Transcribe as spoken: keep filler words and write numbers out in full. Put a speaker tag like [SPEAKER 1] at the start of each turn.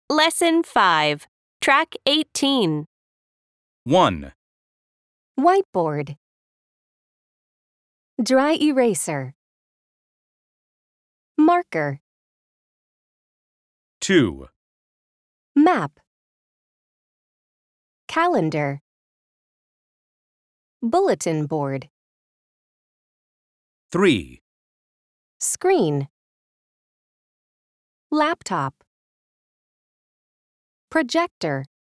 [SPEAKER 1] Lesson five, Track eighteen.
[SPEAKER 2] one,
[SPEAKER 3] Whiteboard. Dry eraser. Marker.
[SPEAKER 2] two,
[SPEAKER 3] Map. Calendar. Bulletin board.
[SPEAKER 2] three,
[SPEAKER 3] Screen. Laptop. Projector.